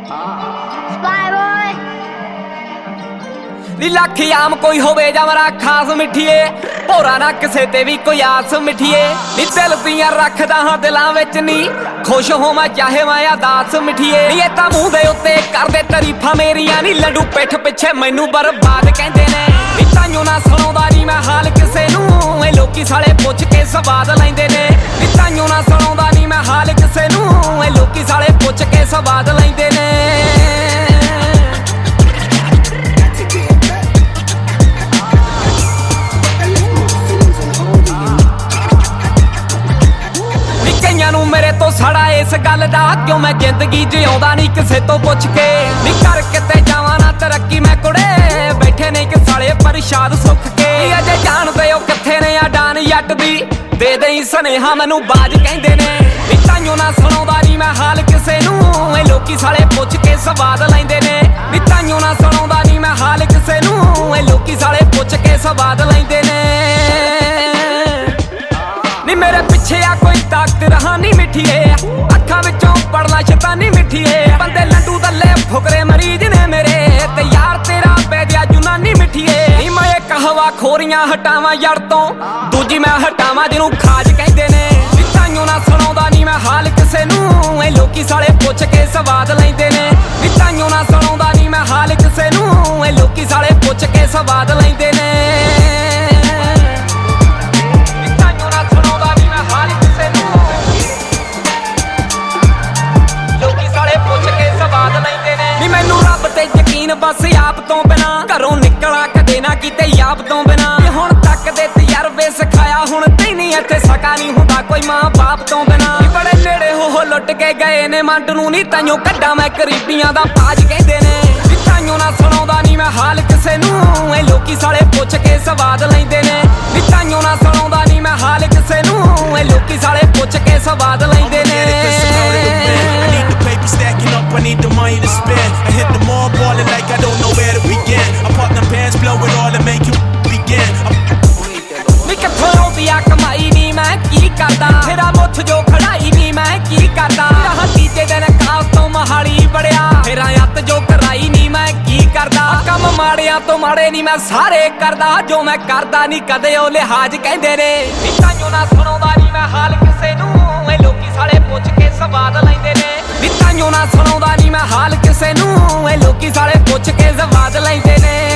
नी लख आम कोई होवे जा मेरा खास मिठिए भोरा ना किसे ते भी कोई आस मिठिए नी दिल दियां रखदा हां दिलां विच नी खुश होवां चाहे मैं अदास मिठिए नी ये तां मूंह दे उत्ते करदे तारीफां मेरियां नी लड्डू पिठ पिछे मैनू बर्बाद कहंदे ने नी ताइयों ना सुणाउंदा नी मैं हाल किसे नूं ए लोकी साले पुੱਛ के सवाद लैंदे ने नी ताइयों ना सुणाउंदा नी मैं हाल किसे नूं ए लोकी साले पुੱਛ के सवाद लैंदे ने मेरे तो सड़ा इस गल दा क्यों मैं जिंदगी जिउंदा नहीं किसे तो पुछ के नी कर किते जावां ना तरक्की मैं कुड़े बैठे ने कि साले परिशाद सुख के अजे जानदे हो किथे ने अडान जट दी दे देई सनेहा मैनू बाज कहंदे ने नी ताइयों ना सुणाउंदा नी मैं हाल किसे नूं ए लोकी साले पुछ के सवाद लैंदे ने नी ताइयों ना सुणाउंदा नी मैं हाल किसे नूं ए लोकी साले पुछ के सवाद लैंदे ने नी मेरे पिछे आ कोई ताकत रहानी मिठिए अखां विचों पड़ना शैतानी मिठिए बंदे लड्डू दल्ले फुकरे मरीज ने मेरे ते यार तेरा पैदिया जुनानी मिठिए नी मैं कहवा खोरियां हटावां जड़ तों दूजी मैं हटावां जिन्नू खाज कहंदे ने नी ताइयों ना सुणाउंदा नी मैं हाल किसे नूं ए लोकी साले पुੱਛ के सवाद लैंदे ने नी ताइयों ना सुणाउंदा नी मैं हाल किसे नूं ए लोकी साले पुੱਛ के सवाद लैंदे ने बस आप तो बिना घरों निकला कदे ना किते याब तो बिना हुण तक दे तजर्बे सिखाया हुण तैनी इत्थे सका नहीं हुंदा कोई मां बाप तो बिना बड़े नेड़े हो लुट के गए ने मंड नूं नी ताइयों कड्डा मैं गरीबियां दा पाज कहंदे ने नी ताइयों ना सुणाउंदा नी मैं हाल किसे नूं ए लोकी साले पुੱਛ के सवाद लैंदे ने नी ताइयों ना सुणाउंदा नी मैं हाल किसे नूं ए लोकी साले पुੱਛ के सवाद लैंदे ने Stacking up, I need the money to spend. I hit the mall ballin' like I don't know where to begin. I pop them bands, blow it all and make you begin. नी कित्थों आउंदी आ कमाई नी मैं की करदा तेरा मुੱਠ जो खड़ाई नी मैं की करदा राह तीजे दिन काल तो महाली बड़िया तेरा अत जो कराई नी मैं की करदा कम माड़ियां तो माड़े नी मैं सारे करदा जो मैं करदा नी कदे ओ लिहाज कहंदे ने नी ताइयों ना सुणाउंदा नी मैं हाल किसे नूं ए लोकी साले पुੱਛ के सवाद लैंदे ने नी ताइयों ना सुणाउंदा नी मैं हाल किसे नूं ए लोकी साले पुੱਛ के सवाद लैंदे ने।